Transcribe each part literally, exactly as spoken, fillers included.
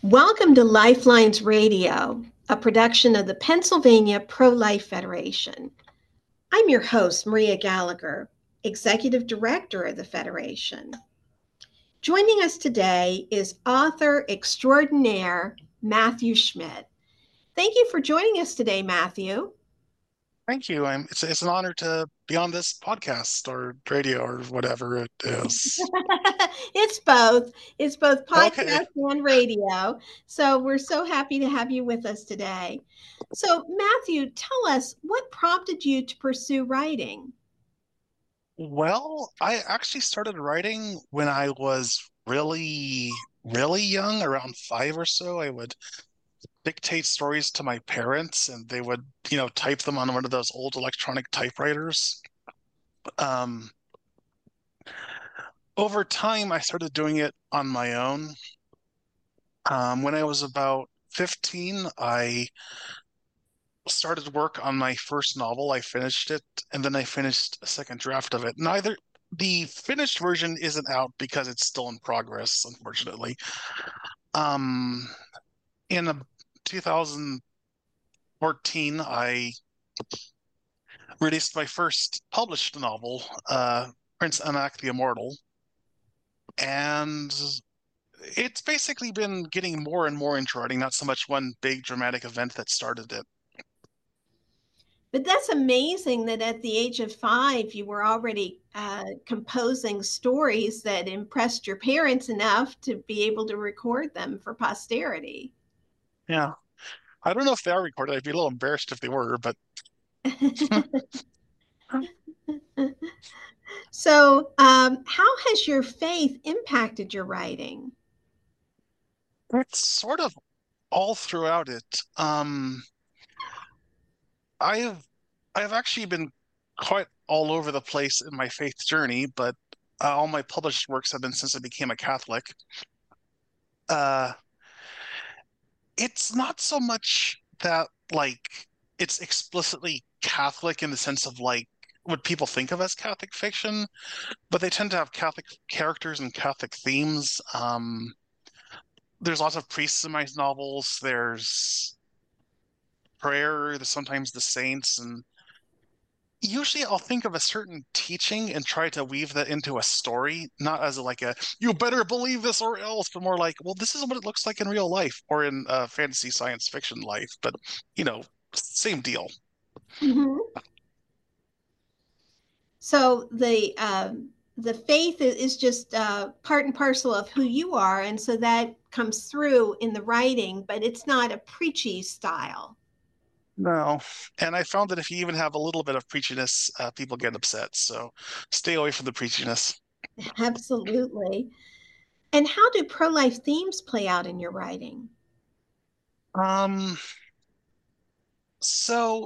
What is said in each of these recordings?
Welcome to Lifelines Radio, a production of the Pennsylvania Pro-Life Federation. I'm your host, Maria Gallagher, Executive Director of the Federation. Joining us today is author extraordinaire Matthew Schmidt. Thank you for joining us today, Matthew. Thank you. I'm, it's it's an honor to be on this podcast or radio or whatever it is. It's both. It's both Okay. podcast and radio. So we're so happy to have you with us today. So, Matthew, tell us what prompted you to pursue writing? Well, I actually started writing when I was really, really young, around five or so. I would dictate stories to my parents and they would, you know, type them on one of those old electronic typewriters. Um, Over time, I started doing it on my own. Um, when I was about fifteen, I started work on my first novel. I finished it, and then I finished a second draft of it. Neither the finished version isn't out because it's still in progress, unfortunately. Um, in a, two thousand fourteen, I released my first published novel, uh, Prince Anak the Immortal, and it's basically been getting more and more into writing, not so much one big dramatic event that started it. But that's amazing that at the age of five, you were already uh, composing stories that impressed your parents enough to be able to record them for posterity. Yeah. I don't know if they are recorded. I'd be a little embarrassed if they were, but So, um, how has your faith impacted your writing? it's sort of all throughout it. Um, I've I've actually been quite all over the place in my faith journey, but uh, all my published works have been since I became a Catholic. Uh, it's not so much that like it's explicitly Catholic in the sense of like what people think of as Catholic fiction, but they tend to have Catholic characters and Catholic themes. Um, there's lots of priests in my novels. There's prayer, there's sometimes the saints, and usually I'll think of a certain teaching and try to weave that into a story, not as a, like a you better believe this or else, but more like, well, this is what it looks like in real life or in uh, fantasy science fiction life. But you know, same deal. Mhm. So the um, the faith i- is just uh, part and parcel of who you are, and so that comes through in the writing, but it's not a preachy style. No, and I found that if you even have a little bit of preachiness, uh, people get upset. So stay away from the preachiness. Absolutely. And how do pro-life themes play out in your writing? Um, so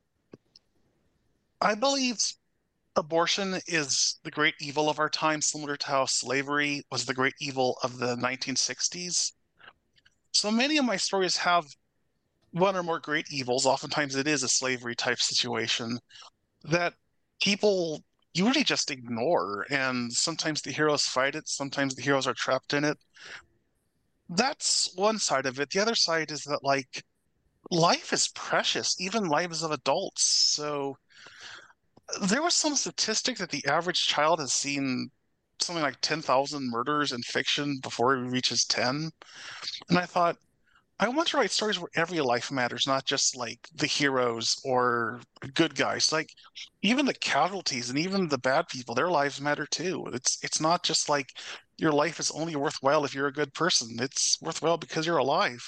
I believe abortion is the great evil of our time, similar to how slavery was the great evil of the nineteen sixties. So many of my stories have one or more great evils. Oftentimes it is a slavery type situation that people usually just ignore. And sometimes the heroes fight it, sometimes the heroes are trapped in it. That's one side of it. The other side is that, like, life is precious, even lives of adults. So there was some statistic that the average child has seen something like ten thousand murders in fiction before he reaches ten. And I thought, I want to write stories where every life matters, not just like the heroes or good guys. Like even the casualties and even the bad people, their lives matter too. It's it's not just like your life is only worthwhile if you're a good person. It's worthwhile because you're alive.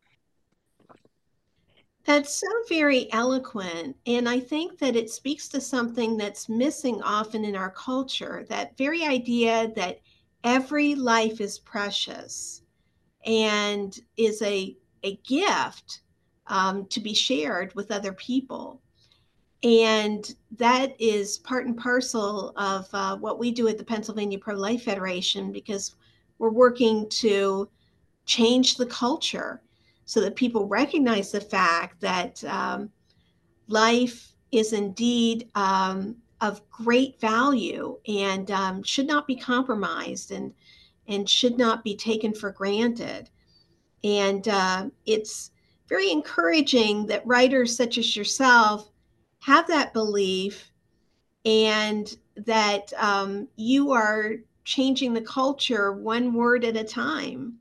That's so very eloquent. And I think that it speaks to something that's missing often in our culture, that very idea that every life is precious and is a, a gift um, to be shared with other people. And that is part and parcel of uh, what we do at the Pennsylvania Pro Life Federation because we're working to change the culture so that people recognize the fact that um, life is indeed um, of great value and um, should not be compromised and and should not be taken for granted. And uh, it's very encouraging that writers such as yourself have that belief and that um, you are changing the culture one word at a time.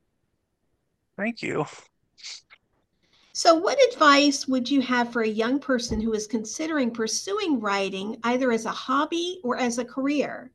Thank you. So, what advice would you have for a young person who is considering pursuing writing either as a hobby or as a career?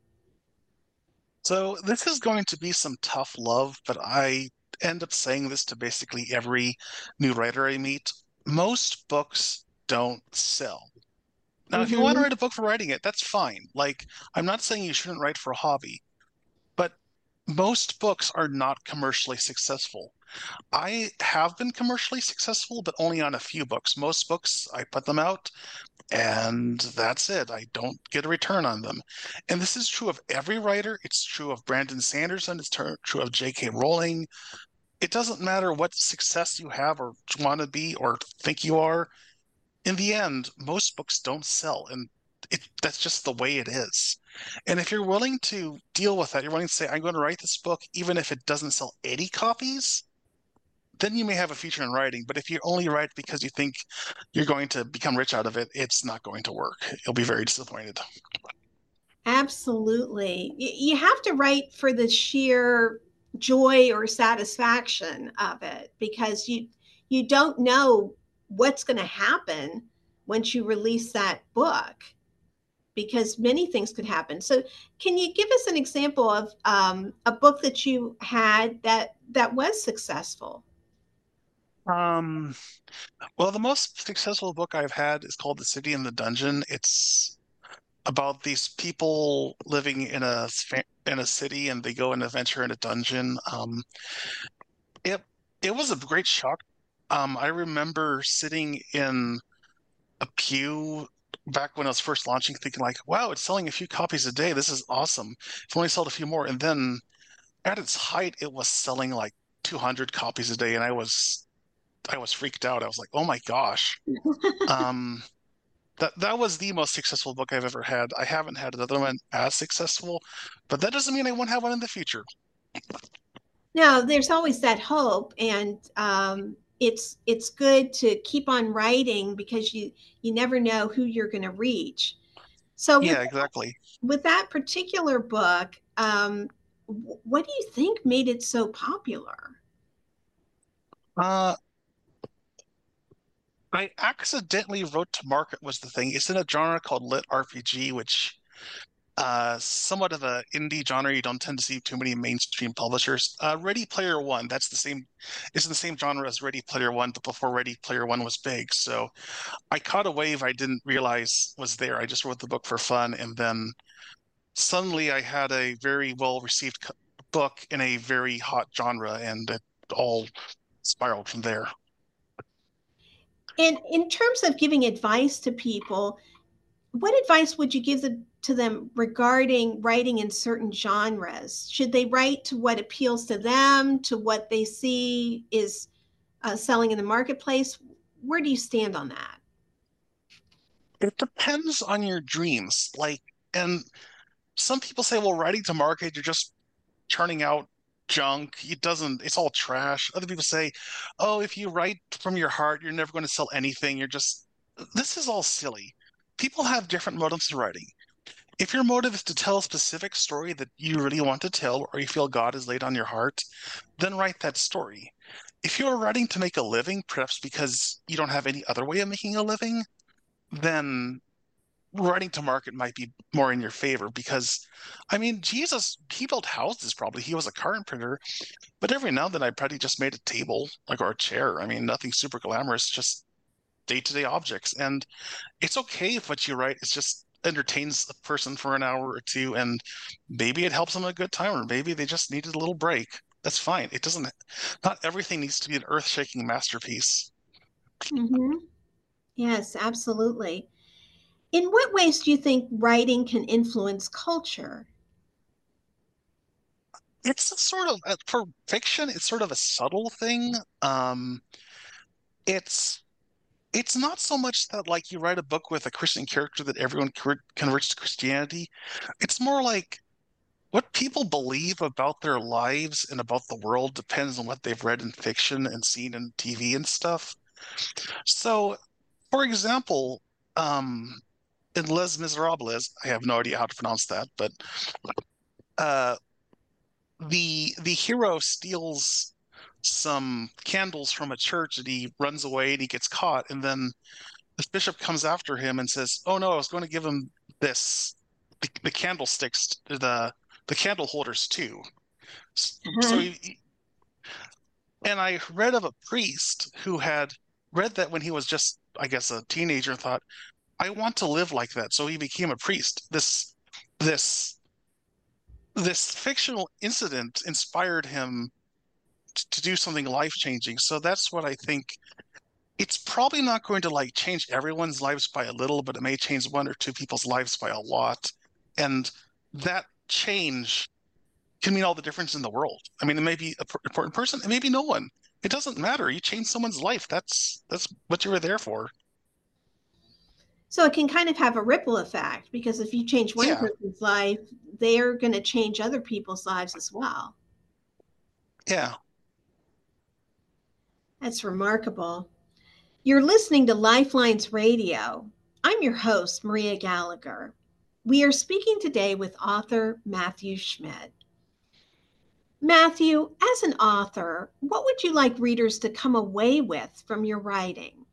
So this is going to be some tough love, but I end up saying this to basically every new writer I meet. Most books don't sell. Now, if you want to Mm-hmm. write a book for writing it, that's fine. Like, I'm not saying you shouldn't write for a hobby, but most books are not commercially successful. I have been commercially successful, but only on a few books. Most books, I put them out and that's it. I don't get a return on them. And this is true of every writer. It's true of Brandon Sanderson. It's true of J K. Rowling. It doesn't matter what success you have or want to be or think you are. In the end, most books don't sell, and it, that's just the way it is. And if you're willing to deal with that, you're willing to say, I'm going to write this book, even if it doesn't sell eighty copies, then you may have a future in writing. But if you only write because you think you're going to become rich out of it, it's not going to work. You'll be very disappointed. Absolutely. You have to write for the sheer joy or satisfaction of it because you you don't know what's going to happen once you release that book because many things could happen. So, can you give us an example of um, a book that you had that that was successful? Um, well, the most successful book I've had is called The City in the Dungeon. It's about these people living in a in a city and they go and adventure in a dungeon. Um, it it was a great shock. Um, I remember sitting in a pew back when I was first launching, thinking like, "Wow, it's selling a few copies a day. This is awesome. If only sold a few more." And then at its height, it was selling like two hundred copies a day, and I was I was freaked out. I was like, "Oh my gosh." Um, that that was the most successful book I've ever had. I haven't had another one as successful, but that doesn't mean I won't have one in the future. No, there's always that hope, and um, it's it's good to keep on writing because you you never know who you're going to reach. So with Yeah, exactly. with that particular book, um, what do you think made it so popular? Uh, I accidentally wrote to market was the thing. It's in a genre called lit R P G, which uh somewhat of a indie genre. You don't tend to see too many mainstream publishers. Uh, Ready Player One, that's the same, it's in the same genre as Ready Player One, but before Ready Player One was big. So I caught a wave I didn't realize was there. I just wrote the book for fun, and then suddenly I had a very well received book in a very hot genre, and it all spiraled from there. And in terms of giving advice to people, what advice would you give them, to them regarding writing in certain genres? Should they write to what appeals to them, to what they see is uh, selling in the marketplace? Where do you stand on that? It depends on your dreams. Like, and some people say, well, writing to market, you're just churning out junk. It doesn't, it's all trash. Other people say, oh, if you write from your heart, you're never going to sell anything. You're just, this is all silly. People have different motives to writing. If your motive is to tell a specific story that you really want to tell or you feel God has laid on your heart, then write that story. If you're writing to make a living, perhaps because you don't have any other way of making a living, then writing to market might be more in your favor because I mean Jesus, he built houses probably. He was a carpenter, but every now and then I probably just made a table like or a chair. I mean nothing super glamorous, just day-to-day objects. And it's okay if what you write is just entertains a person for an hour or two and maybe it helps them a good time or maybe they just needed a little break. That's fine. It doesn't, not everything needs to be an earth-shaking masterpiece. Mm-hmm. Yes, absolutely. In what ways do you think writing can influence culture? It's a sort of uh, for fiction, it's sort of a subtle thing. Um, it's it's not so much that like you write a book with a Christian character that everyone converts to Christianity. It's more like what people believe about their lives and about the world depends on what they've read in fiction and seen in T V and stuff. So, for example, um, in Les Miserables, I have no idea how to pronounce that, but uh, the the hero steals some candles from a church and he runs away and he gets caught, and then the bishop comes after him and says, "Oh no, I was going to give him this the, the candlesticks, the the candle holders too." So Uh-huh. he, and I read of a priest who had read that when he was just, I guess, a teenager, and thought, "I want to live like that." So he became a priest. This this this fictional incident inspired him t- to do something life changing. So that's what I think. It's probably not going to like change everyone's lives by a little, but it may change one or two people's lives by a lot. And that change can mean all the difference in the world. I mean, it may be an important person, it may be no one. It doesn't matter. You change someone's life. That's that's what you were there for. So it can kind of have a ripple effect because if you change one Yeah, person's life, they're going to change other people's lives as well. yeah. That's remarkable. You're listening to Lifelines Radio. I'm your host, Maria Gallagher. We are speaking today with author Matthew Schmidt. Matthew, as an author, what would you like readers to come away with from your writing?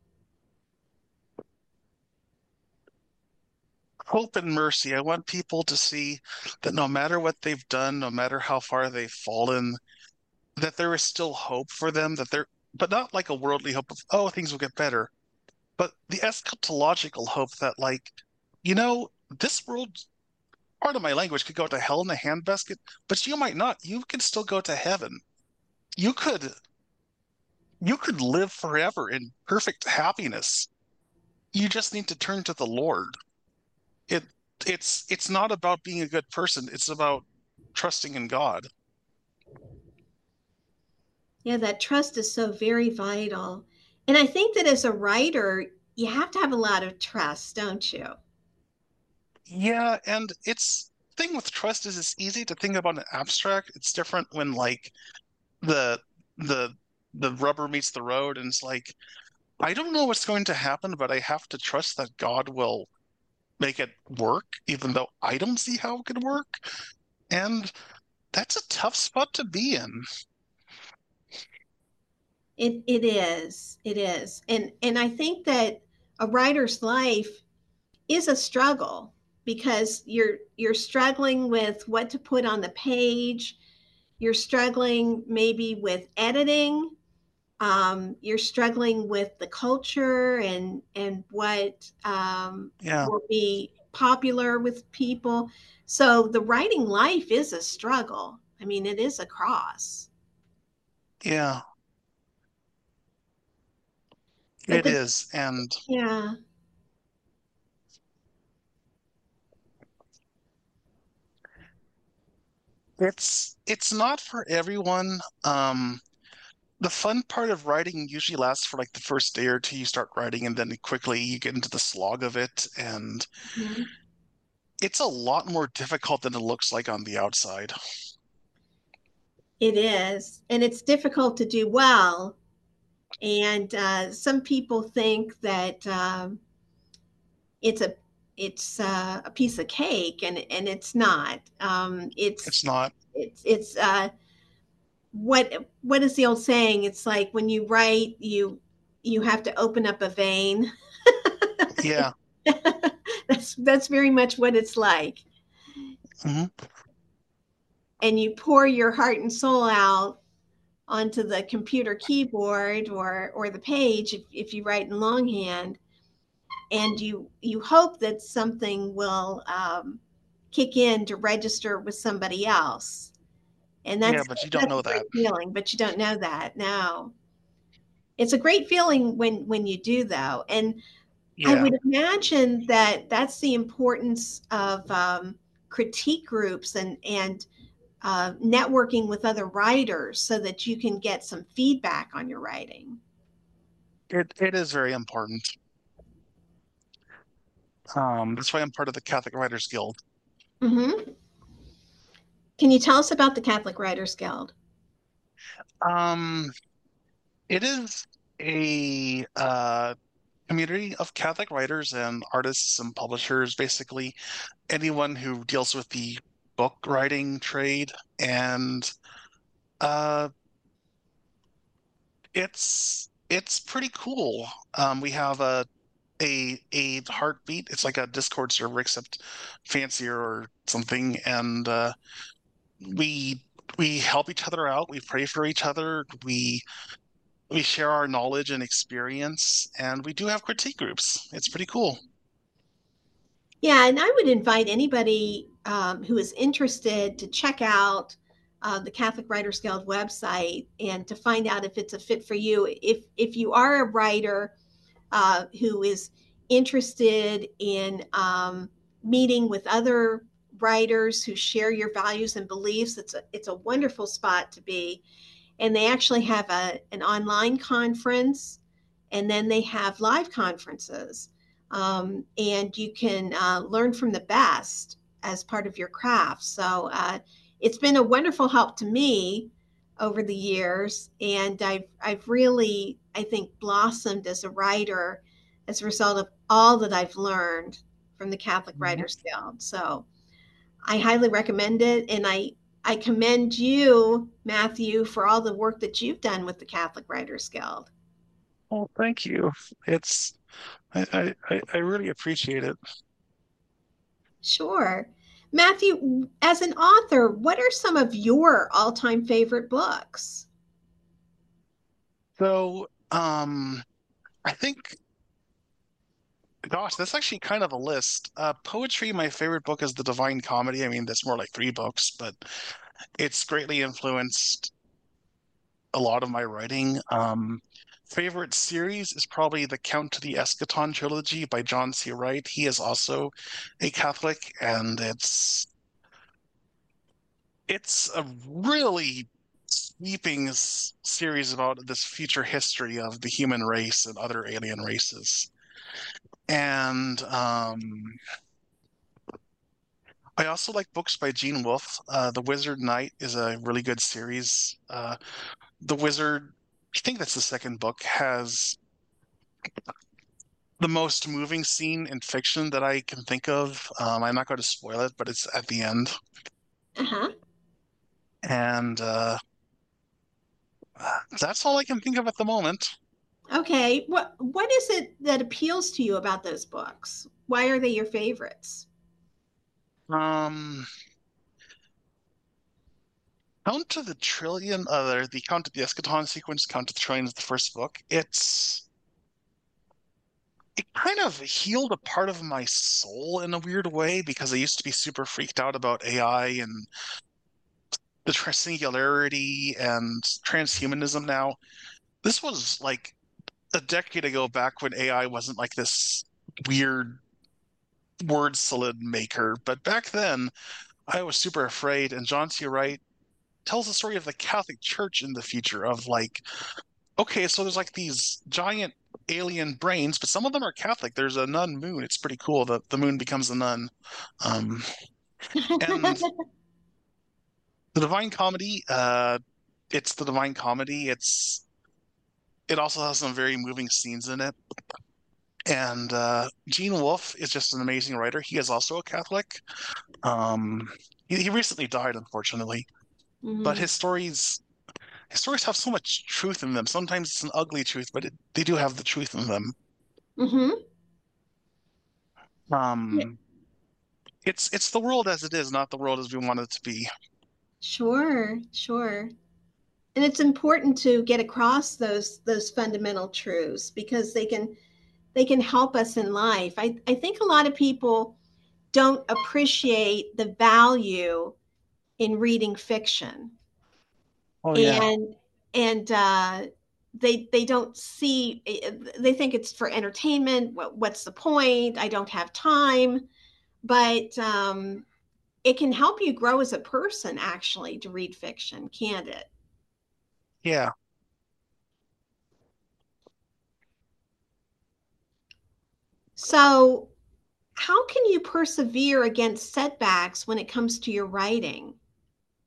Hope and mercy. I want people to see that no matter what they've done, no matter how far they've fallen, that there is still hope for them, that they're, but not like a worldly hope of, oh, things will get better, but the eschatological hope that, like, you know, this world, part of my language, could go to hell in a handbasket, but you might not. You could still go to heaven. You could, you could live forever in perfect happiness. You just need to turn to the Lord. It, it's, it's not about being a good person. It's about trusting in God. Yeah, that trust is so very vital. And I think that as a writer, you have to have a lot of trust, don't you? Yeah, and it's thing with trust is it's easy to think about an abstract. It's different when like the the the rubber meets the road and it's like I don't know what's going to happen, but I have to trust that God will make it work, even though I don't see how it could work. And that's a tough spot to be in. It it is. It is. And and I think that a writer's life is a struggle because you're you're struggling with what to put on the page. You're struggling maybe with editing. Um, you're struggling with the culture and and what um, Yeah, will be popular with people. So the writing life is a struggle. I mean, it is a cross. yeah, But it the is. And yeah, it's it's not for everyone. Um, the fun part of writing usually lasts for like the first day or two. You start writing, and then quickly you get into the slog of it, and mhm, it's a lot more difficult than it looks like on the outside. it is, and it's difficult to do well. And uh, some people think that um, it's a it's uh, a piece of cake, and and it's not. Um, it's It's not. it's it's uh, what what is the old saying? It's like when you write, you you have to open up a vein. Yeah. that's that's very much what it's like, Hmm. and you pour your heart and soul out onto the computer keyboard or or the page if, if you write in longhand, and you you hope that something will um, kick in to register with somebody else, and Yeah, that's but you don't that's a know great that. feeling, but you don't know that. No, it's a great feeling when when you do, though. And I Yeah. would imagine that that's the importance of um, critique groups and and uh, networking with other writers so that you can get some feedback on your writing. It it is very important. Um, that's why I'm part of the Catholic Writers Guild. Hmm. Can you tell us about the Catholic Writers Guild? Um, it is a uh, community of Catholic writers and artists and publishers, basically anyone who deals with the book writing trade. And uh, it's it's pretty cool. Um, we have a a a heartbeat. It's like a Discord server except fancier or something, and uh, we we help each other out. We pray for each other. We we share our knowledge and experience, and we do have critique groups. It's pretty cool. Yeah, and I would invite anybody um, who is interested to check out uh, the Catholic Writers Guild website and to find out if it's a fit for you. If if you are a writer uh, who is interested in um, meeting with other writers who share your values and beliefs, it's a it's a wonderful spot to be. And they actually have a an online conference, and then they have live conferences, um, and you can uh, learn from the best as part of your craft. So uh, it's been a wonderful help to me over the years, and I've I've really, I think, blossomed as a writer as a result of all that I've learned from the Catholic Mhm. Writers Guild. So I highly recommend it, and I I commend you, Matthew, for all the work that you've done with the Catholic Writers Guild. Well, thank you. It's I, I I I really appreciate it. Sure. Matthew, as an author, what are some of your all-time favorite books? So, um, I think, gosh, that's actually kind of a list. Uh, poetry, my favorite book is The Divine Comedy. I mean, there's more like three books, but it's greatly influenced a lot of my writing. Um, favorite series is probably the Count to the Eschaton trilogy by John C. Wright. He is also a Catholic, and it's it's a really sweeping s- series about this future history of the human race and other alien races. And um, I also like books by Gene Wolfe. Uh, The Wizard Knight is a really good series. Uh, The Wizard, I think that's the second book, has the most moving scene in fiction that I can think of. Um, I'm not going to spoil it, but it's at the end. Uh-huh. And uh, that's all I can think of at the moment. Okay. What what is it that appeals to you about those books? Why are they your favorites? Um, Count to the Trillion, uh, the Count to the Eschaton sequence, Count to the Trillion is the first book. It's it kind of healed a part of my soul in a weird way because I used to be super freaked out about A I and the singularity and transhumanism now. This was like a decade ago back when A I wasn't like this weird word salad maker. But back then, I was super afraid. And John C. Wright tells the story of the Catholic Church in the future of like, okay, so there's like these giant alien brains, but some of them are Catholic. There's a nun moon. It's pretty cool that the moon becomes a nun. Um, and the Divine Comedy, uh, it's the Divine Comedy. It's it also has some very moving scenes in it. And uh, Gene Wolfe is just an amazing writer. He is also a Catholic. Um, he, he recently died, unfortunately, but Mm-hmm. his stories his stories have so much truth in them. Sometimes it's an ugly truth, but it, they do have the truth in them. Mm-hmm. Um, it's it's the world as it is, not the world as we want it to be. Sure, sure. And it's important to get across those those fundamental truths because they can they can help us in life. I, I think a lot of people don't appreciate the value in reading fiction, Oh yeah, and and uh, they they don't see, they think it's for entertainment. What, what's the point? I don't have time. But um, it can help you grow as a person actually to read fiction, can't it? yeah. So how can you persevere against setbacks when it comes to your writing?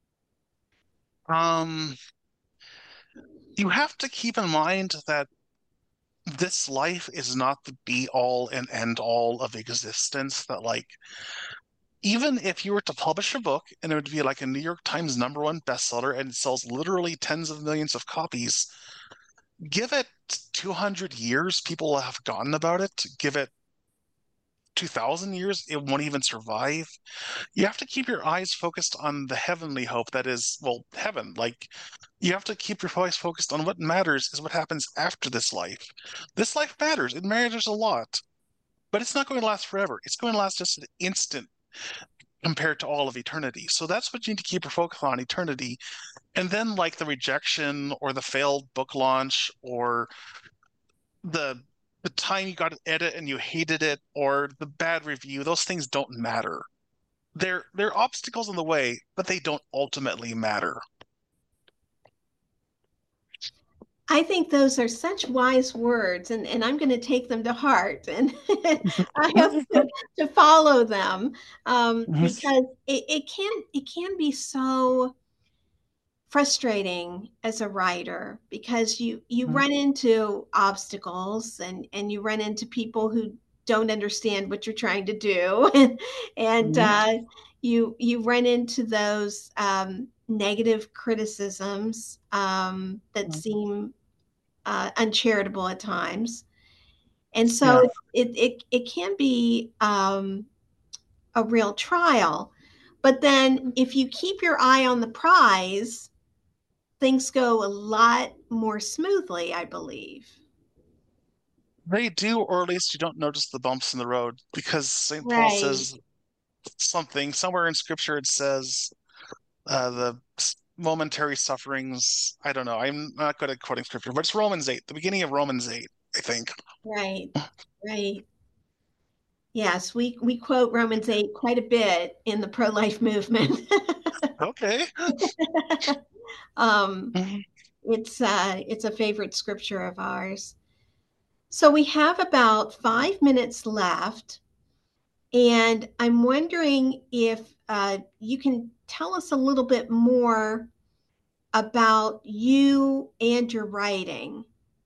Um, you have to keep in mind that this life is not the be all and end all of existence. That, like, even if you were to publish a book and it would be like a New York Times number one bestseller and it sells literally tens of millions of copies, give it two hundred years, people will have forgotten about it. Give it two thousand years, it won't even survive. You have to keep your eyes focused on the heavenly hope that is, well, heaven. Like, you have to keep your eyes focused on what matters is what happens after this life. This life matters. It matters a lot, but it's not going to last forever. It's going to last just an instant compared to all of eternity. So that's what you need to keep your focus on, eternity. And then, like, the rejection or the failed book launch or the the time you got to edit and you hated it or the bad review, those things don't matter. They're they're obstacles in the way, but they don't ultimately matter. I think those are such wise words, and, and I'm going to take them to heart, and I hope to, to follow them, um, because it, it can it can be so frustrating as a writer because you you run into obstacles, and and you run into people who don't understand what you're trying to do, and and uh, you you run into those um, negative criticisms um, that seem uh, uncharitable at times. And so Yeah, it, it, it can be um, a real trial. But then if you keep your eye on the prize, things go a lot more smoothly, I believe. they do, or at least you don't notice the bumps in the road because Saint Paul Right. says something somewhere in Scripture. It says uh, the momentary sufferings. I don't know. I'm not good at quoting Scripture, but it's Romans eight, the beginning of Romans eight, I think. Right. Right. Yes, we, we quote Romans eight quite a bit in the pro life movement. Okay. um, it's, uh, it's a favorite scripture of ours. So we have about five minutes left, and I'm wondering if uh, you can tell us a little bit more about you and your writing.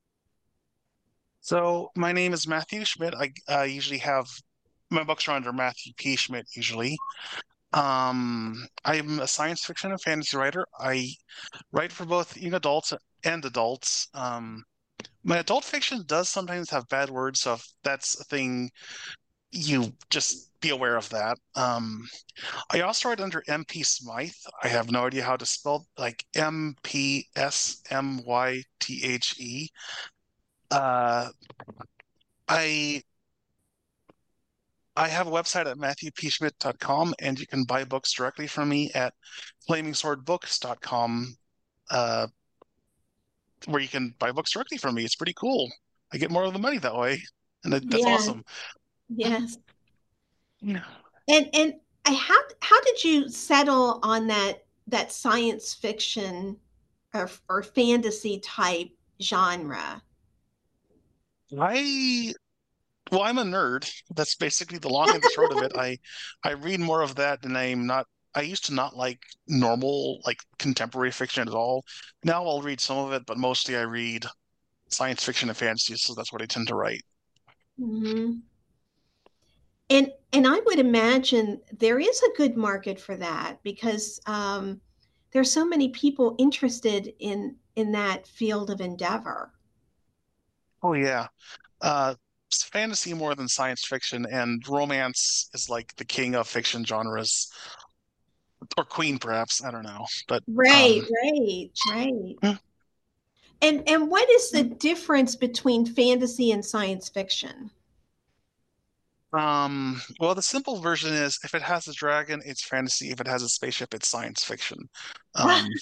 So my name is Matthew Schmidt. I uh, usually have my books are under Matthew P. Schmidt usually. Um, I'm a science fiction and fantasy writer. I write for both young adults and adults. Um, my adult fiction does sometimes have bad words, so if that's a thing, you just be aware of that. Um, I also write under M P Smythe. I have no idea how to spell like M P S M Y T H E. Uh, I I have a website at matthew p schmidt dot com, and you can buy books directly from me at flaming sword books dot com, uh, where you can buy books directly from me. It's pretty cool. I get more of the money that way, and that, that's Yeah, awesome. yes. And and I how how did you settle on that that science fiction or or fantasy type genre? I well, I'm a nerd. That's basically the long and the short of it. I I read more of that, and I'm not. I used to not like normal, like contemporary fiction at all. Now I'll read some of it, but mostly I read science fiction and fantasy, so that's what I tend to write. Mhm. And and I would imagine there is a good market for that because um, there's so many people interested in in that field of endeavor. Oh yeah. Uh, fantasy more than science fiction, and romance is like the king of fiction genres, or queen perhaps. I don't know, but Right, um, right, right. And and what is the difference between fantasy and science fiction? um, well, the simple version is if it has a dragon, it's fantasy. If it has a spaceship, it's science fiction. Um,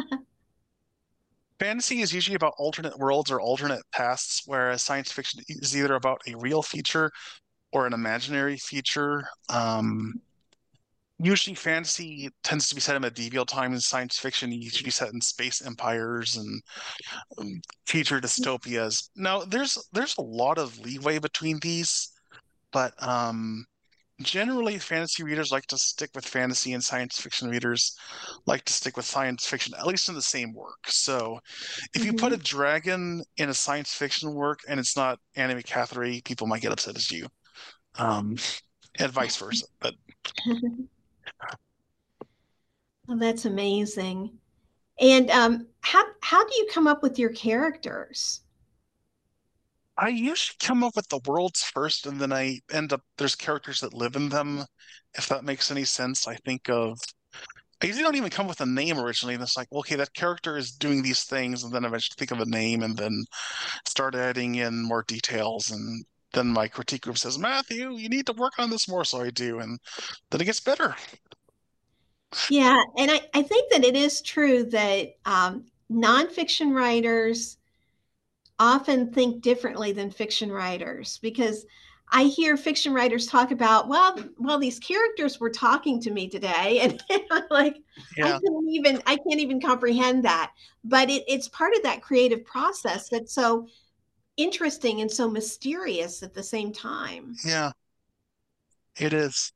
fantasy is usually about alternate worlds or alternate pasts, whereas science fiction is either about a real feature or an imaginary feature. Um, usually fantasy tends to be set in medieval times. Science fiction usually set in space empires and um, future dystopias. Now, there's there's a lot of leeway between these, but um, generally fantasy readers like to stick with fantasy, and science fiction readers like to stick with science fiction, at least in the same work. So if you put a Hmm. dragon in a science fiction work and it's not anime cathetery, people might get upset as you. Um, and vice versa. But Oh, that's amazing. And um, how how do you come up with your characters? I usually come up with the worlds first, and then I end up there's characters that live in them, if that makes any sense. I think of I usually don't even come with a name originally. And it's like, okay, that character is doing these things, and then eventually think of a name, and then start adding in more details. And then my critique group says, Matthew, you need to work on this more. So I do, and then it gets better. Yeah, and I, I think that it is true that um, nonfiction writers often think differently than fiction writers because I hear fiction writers talk about, well, well, these characters were talking to me today, and I'm like, I Yeah, couldn't even, I can't even comprehend that. But it, it's part of that creative process that's so interesting and so mysterious at the same time. yeah, it is.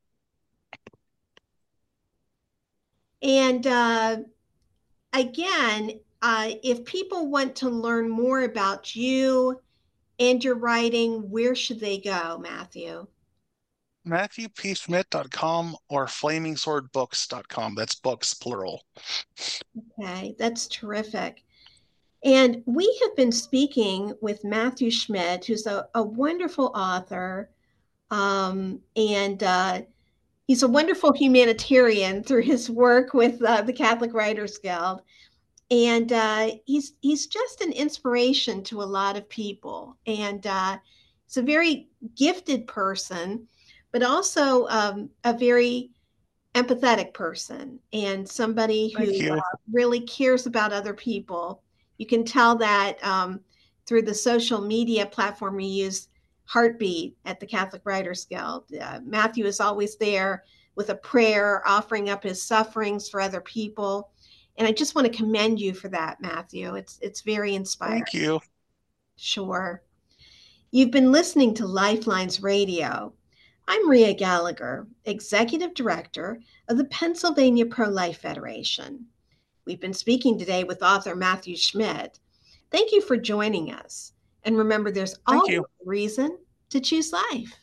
And uh, again, uh, if people want to learn more about you and your writing, where should they go, Matthew? Matthew P Schmidt dot com or flaming sword books dot com. That's books, plural. Okay, that's terrific. And we have been speaking with Matthew Schmidt, who's a, a wonderful author. Um, and uh, he's a wonderful humanitarian through his work with uh, the Catholic Writers Guild. And uh, he's he's just an inspiration to a lot of people. And uh, he's a very gifted person, but also um, a very empathetic person and somebody Thank who uh, you. really cares about other people. You can tell that um, through the social media platform we use, Heartbeat at the Catholic Writers Guild. Uh, Matthew is always there with a prayer, offering up his sufferings for other people. And I just want to commend you for that, Matthew. It's it's very inspiring. Thank you. Sure. You've been listening to Lifelines Radio. I'm Ria Gallagher, Executive Director of the Pennsylvania Pro Life Federation. We've been speaking today with author Matthew Schmidt. Thank you for joining us. And remember, there's Thank always you. a reason to choose life.